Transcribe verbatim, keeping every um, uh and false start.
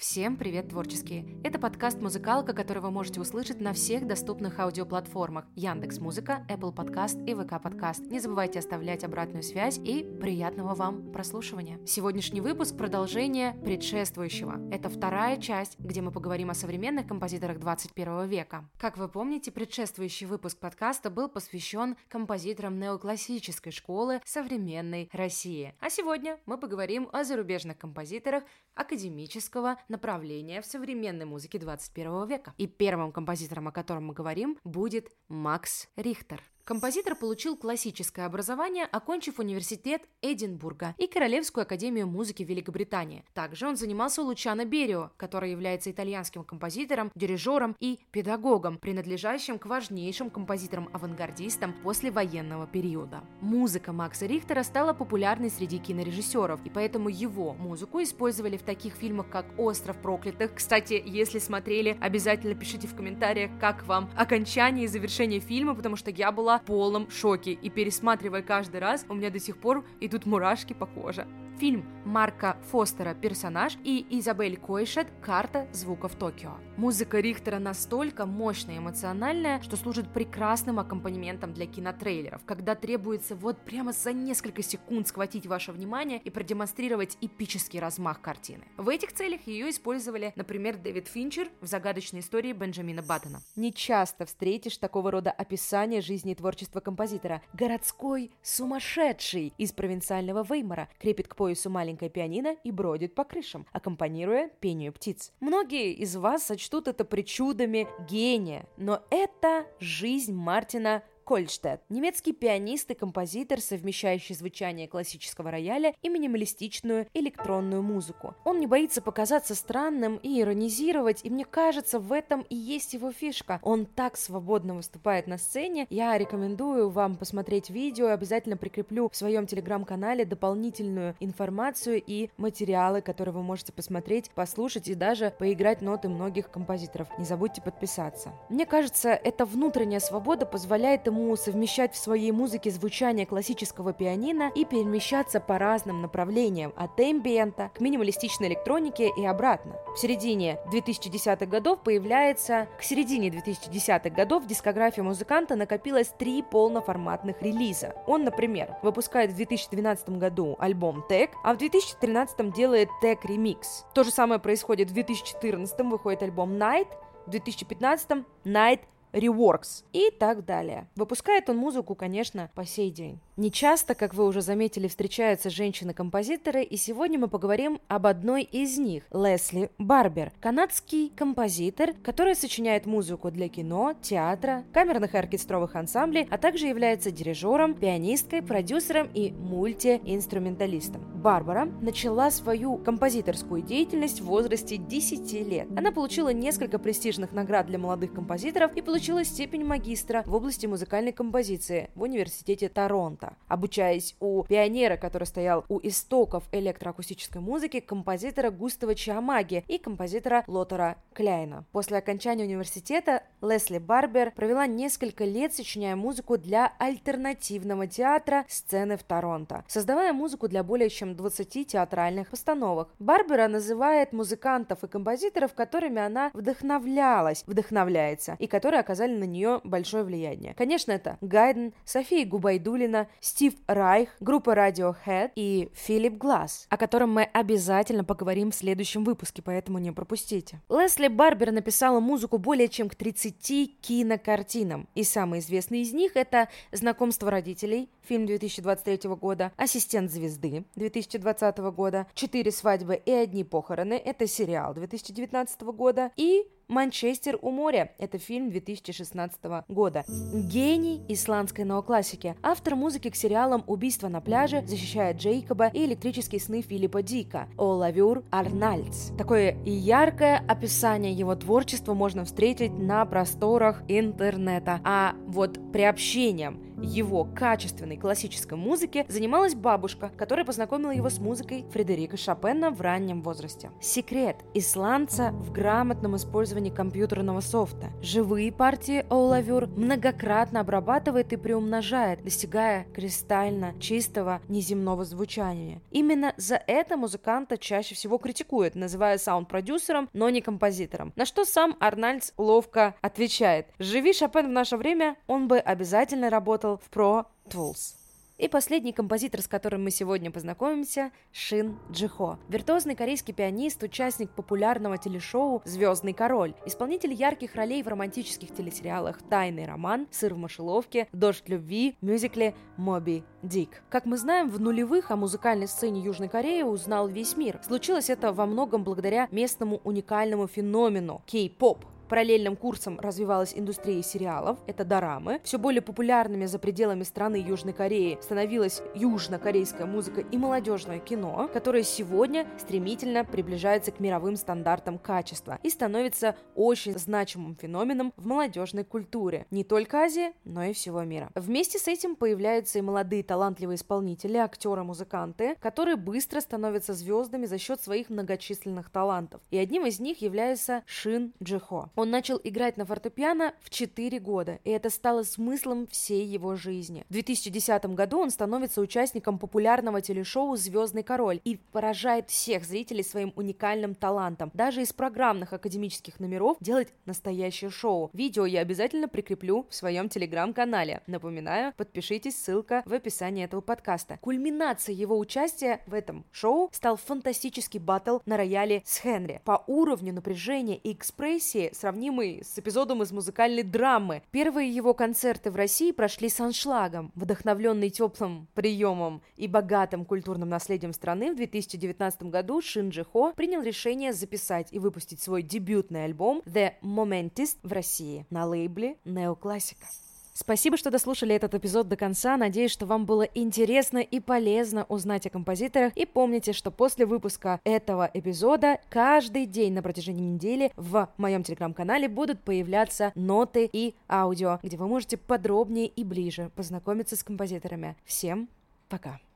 Всем привет, творческие! Это подкаст «Музыкалка», который вы можете услышать на всех доступных аудиоплатформах: Яндекс.Музыка, Apple Podcast и ВК Подкаст. Не забывайте оставлять обратную связь и приятного вам прослушивания. Сегодняшний выпуск — продолжение предшествующего. Это вторая часть, где мы поговорим о современных композиторах двадцать первого века. Как вы помните, предшествующий выпуск подкаста был посвящен композиторам неоклассической школы современной России. А сегодня мы поговорим о зарубежных композиторах академического направления в современной музыке двадцать первого века. И первым композитором, о котором мы говорим, будет Макс Рихтер. Композитор получил классическое образование, окончив университет Эдинбурга и Королевскую академию музыки Великобритании. Также он занимался у Лучано Берио, который является итальянским композитором, дирижером и педагогом, принадлежащим к важнейшим композиторам-авангардистам послевоенного периода. Музыка Макса Рихтера стала популярной среди кинорежиссеров, и поэтому его музыку использовали в таких фильмах, как «Остров проклятых». Кстати, если смотрели, обязательно пишите в комментариях, как вам окончание и завершение фильма, потому что я была в полном шоке, и пересматривая каждый раз, у меня до сих пор идут мурашки по коже. Фильм Марка Фостера «Персонаж» и Изабель Койшет «Карта звуков Токио». Музыка Рихтера настолько мощная и эмоциональная, что служит прекрасным аккомпанементом для кинотрейлеров, когда требуется вот прямо за несколько секунд схватить ваше внимание и продемонстрировать эпический размах картины. В этих целях ее использовали, например, Дэвид Финчер в «Загадочной истории Бенджамина Баттона». Не часто встретишь такого рода описание жизни и творчества композитора. Городской сумасшедший из провинциального Веймара крепит к поясу маленькое пианино и бродит по крышам, аккомпанируя пению птиц. Многие из вас сочтут это причудами гения, но это жизнь Мартина Кольштедт, немецкий пианист и композитор, совмещающий звучание классического рояля и минималистичную электронную музыку. Он не боится показаться странным и иронизировать, и мне кажется, в этом и есть его фишка. Он так свободно выступает на сцене. Я рекомендую вам посмотреть видео, обязательно прикреплю в своем телеграм-канале дополнительную информацию и материалы, которые вы можете посмотреть, послушать и даже поиграть ноты многих композиторов. Не забудьте подписаться. Мне кажется, эта внутренняя свобода позволяет ему совмещать в своей музыке звучание классического пианино и перемещаться по разным направлениям, от эмбиента к минималистичной электронике и обратно. В середине две тысячи десятых годов появляется... К середине две тысячи десятых годов в дискографии музыканта накопилось три полноформатных релиза. Он, например, выпускает в две тысячи двенадцатом году альбом «Тег», а в две тысячи тринадцатом делает «Тег Ремикс». То же самое происходит в две тысячи четырнадцатом, выходит альбом «Night», в две тысячи пятнадцатом «Night Reworks» и так далее. Выпускает он музыку, конечно, по сей день. Не часто, как вы уже заметили, встречаются женщины-композиторы, и сегодня мы поговорим об одной из них – Лесли Барбер, канадский композитор, который сочиняет музыку для кино, театра, камерных и оркестровых ансамблей, а также является дирижером, пианисткой, продюсером и мультиинструменталистом. Барбара начала свою композиторскую деятельность в возрасте десяти лет. Она получила несколько престижных наград для молодых композиторов и получила степень магистра в области музыкальной композиции в университете Торонто. Обучаясь у пионера, который стоял у истоков электроакустической музыки, композитора Густава Чиамаги и композитора Лотера Кляйна. После окончания университета Лесли Барбер провела несколько лет, сочиняя музыку для альтернативного театра сцены в Торонто, создавая музыку для более чем двадцати театральных постановок. Барбера называет музыкантов и композиторов, которыми она вдохновлялась, вдохновляется, и которые оказали на нее большое влияние. Конечно, это Гайден, София Губайдулина, Стив Райх, группа Radiohead и Филипп Гласс, о котором мы обязательно поговорим в следующем выпуске, поэтому не пропустите. Лесли Барбер написала музыку более чем к тридцати кинокартинам, и самый известный из них — это «Знакомство родителей», фильм две тысячи двадцать третьего года, «Ассистент звезды» две тысячи двадцатого года, «Четыре свадьбы и одни похороны» — это сериал две тысячи девятнадцатого года, и «Манчестер у моря» — это фильм две тысячи шестнадцатого года. Гений исландской неоклассики, автор музыки к сериалам «Убийство на пляже», «Защищая Джейкоба» и «Электрические сны» Филиппа Дика, «Олавюр Арнальдс». Такое яркое описание его творчества можно встретить на просторах интернета. А вот приобщением его качественной классической музыки занималась бабушка, которая познакомила его с музыкой Фредерика Шопена в раннем возрасте. Секрет исландца в грамотном использовании компьютерного софта. Живые партии Оуlavur многократно обрабатывает и приумножает, достигая кристально чистого неземного звучания. Именно за это музыканта чаще всего критикуют, называя саунд-продюсером, но не композитором. На что сам Арнальдс ловко отвечает: «Живи Шопен в наше время, он бы обязательно работал в Pro Tools». И последний композитор, с которым мы сегодня познакомимся, Шин Джи-Хо. Виртуозный корейский пианист, участник популярного телешоу «Звездный король», исполнитель ярких ролей в романтических телесериалах «Тайный роман», «Сыр в мышеловке», «Дождь любви», мюзикле «Моби Дик». Как мы знаем, в нулевых о музыкальной сцене Южной Кореи узнал весь мир. Случилось это во многом благодаря местному уникальному феномену кей-поп. Параллельным курсом развивалась индустрия сериалов, это дорамы. Все более популярными за пределами страны Южной Кореи становилась южнокорейская музыка и молодежное кино, которое сегодня стремительно приближается к мировым стандартам качества и становится очень значимым феноменом в молодежной культуре не только Азии, но и всего мира. Вместе с этим появляются и молодые талантливые исполнители, актеры, музыканты, которые быстро становятся звездами за счет своих многочисленных талантов. И одним из них является Шин Джи-Хо. Он начал играть на фортепиано в четыре года, и это стало смыслом всей его жизни. В две тысячи десятом году он становится участником популярного телешоу «Звездный король» и поражает всех зрителей своим уникальным талантом. Даже из программных академических номеров делать настоящее шоу. Видео я обязательно прикреплю в своем телеграм-канале. Напоминаю, подпишитесь, ссылка в описании этого подкаста. Кульминацией его участия в этом шоу стал фантастический баттл на рояле с Хенри. По уровню напряжения и экспрессии сравнимый с эпизодом из музыкальной драмы. Первые его концерты в России прошли с аншлагом. Вдохновленный теплым приемом и богатым культурным наследием страны, в две тысячи девятнадцатом году Шин Джи-Хо принял решение записать и выпустить свой дебютный альбом The Momentist в России на лейбле Неоклассика. Спасибо, что дослушали этот эпизод до конца. Надеюсь, что вам было интересно и полезно узнать о композиторах. И помните, что после выпуска этого эпизода каждый день на протяжении недели в моем телеграм-канале будут появляться ноты и аудио, где вы можете подробнее и ближе познакомиться с композиторами. Всем пока!